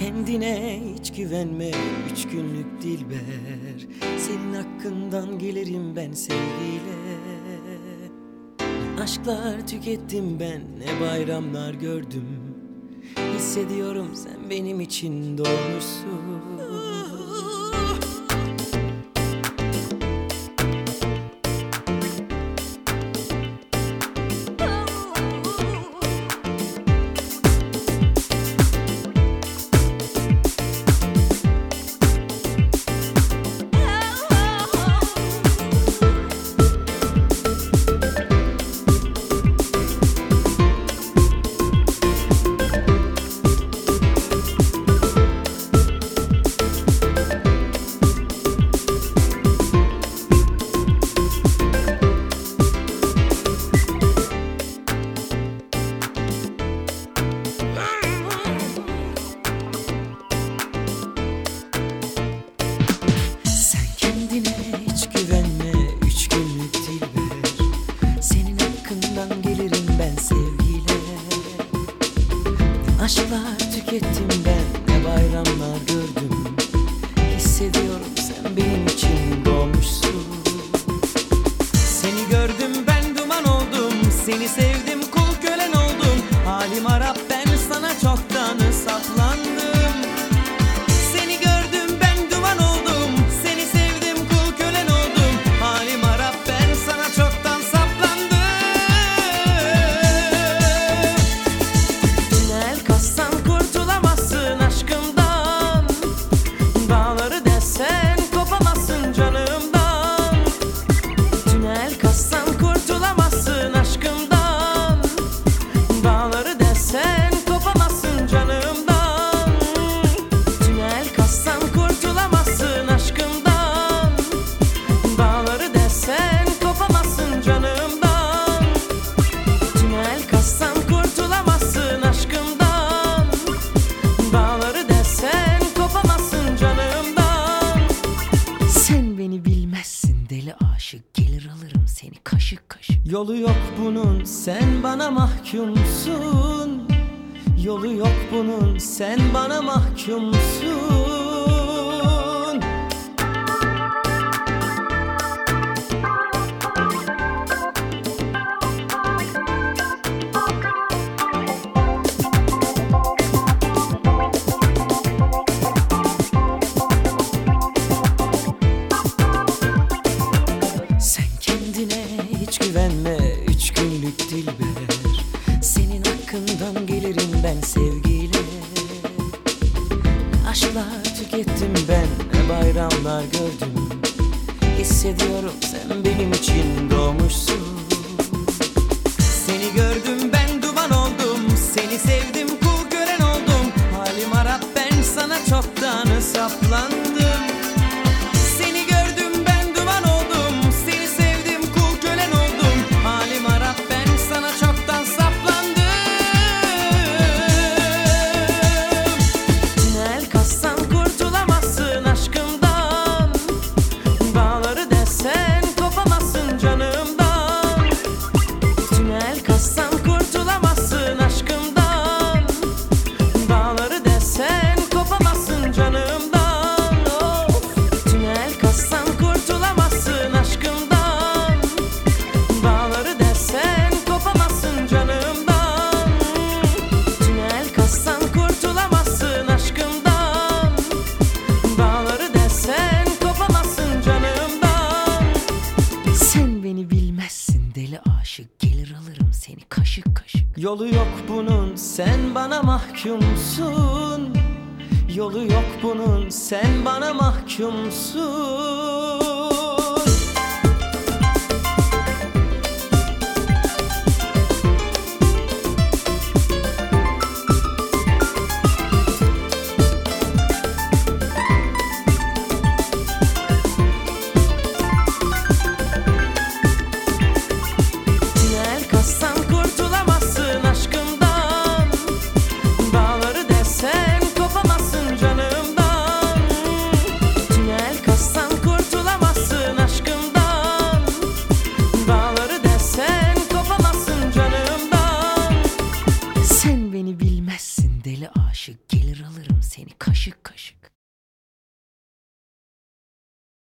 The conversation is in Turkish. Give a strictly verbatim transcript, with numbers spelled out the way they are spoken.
Kendine hiç güvenme, üç günlük dilber. Senin hakkından gelirim ben sevgiyle. Ne aşklar tükettim ben, ne bayramlar gördüm. Hissediyorum sen benim için doğmuşsun. Aşklar tükettim ben, ne bayramlar gördüm. Hissediyorum sen benim için doğmuşsun. Seni gördüm ben duman oldum, seni sevdim kul kölen oldum. Halim harap ben sana çoktan saplandım. Seni gördüm ben duman oldum, seni sevdim kul kölen oldum. Halim harap ben sana çoktan saplandım. Tünel kazsan kurtulamazsın aşkımdan. Dağları desen kopamazsın canımdan. Tünel kazsan kurtulamazsın aşkımdan. Dağları desen kopamazsın canımdan. Tünel kazsan kurtulamazsın aşkımdan. Dağları desen kopamazsın canımdan. Tünel kazsan kurtulamazsın aşkımdan. Dağları desen kopamazsın canımdan. Sen beni bilmezsin deli aşık, gelir alırım seni kaşık kaşık. Yolu yok bunun sen bana mahkumsun. Yolu yok bunun sen bana mahkumsun. Sen kendine hiç güvenme, üç günlük dilber. Senin hakkından gelirim ben sevgiyle. Aşklar tükettim ben, ne bayramlar gördüm. Hissediyorum sen benim için doğmuşsun. Seni gördüm ben duman oldum, seni sevdim kul kölen oldum. Halim harap ben sana çoktan saplandım. Seni gördüm ben duman oldum, seni sevdim kul kölen oldum. Halim harap ben sana çoktan saplandım. Tünel kazsan kurtulamazsın aşkımdan. Dağları desen kopamazsın canımdan. Tünel kazsan kurtulamazsın aşkımdan. Dağları desen kopamazsın canımdan. Of. Tünel kazsan kurtulamazsın aşkımdan. Dağları desen kopamazsın canımdan. Tünel kazsan kurtulamazsın aşkımdan. Dağları desen kopamazsın canımdan. Sen beni bilmezsin deli aşık, gelir alırım seni kaşık kaşık. Yolu yok bunun sen bana mahkumsun. Yolu yok bunun sen bana mahkumsun. Tünel kazsan kurtulamazsın aşkımdan. Dağları desen kopamazsın canımdan. Tünel kazsan kurtulamazsın Gelir alırım seni kaşık kaşık.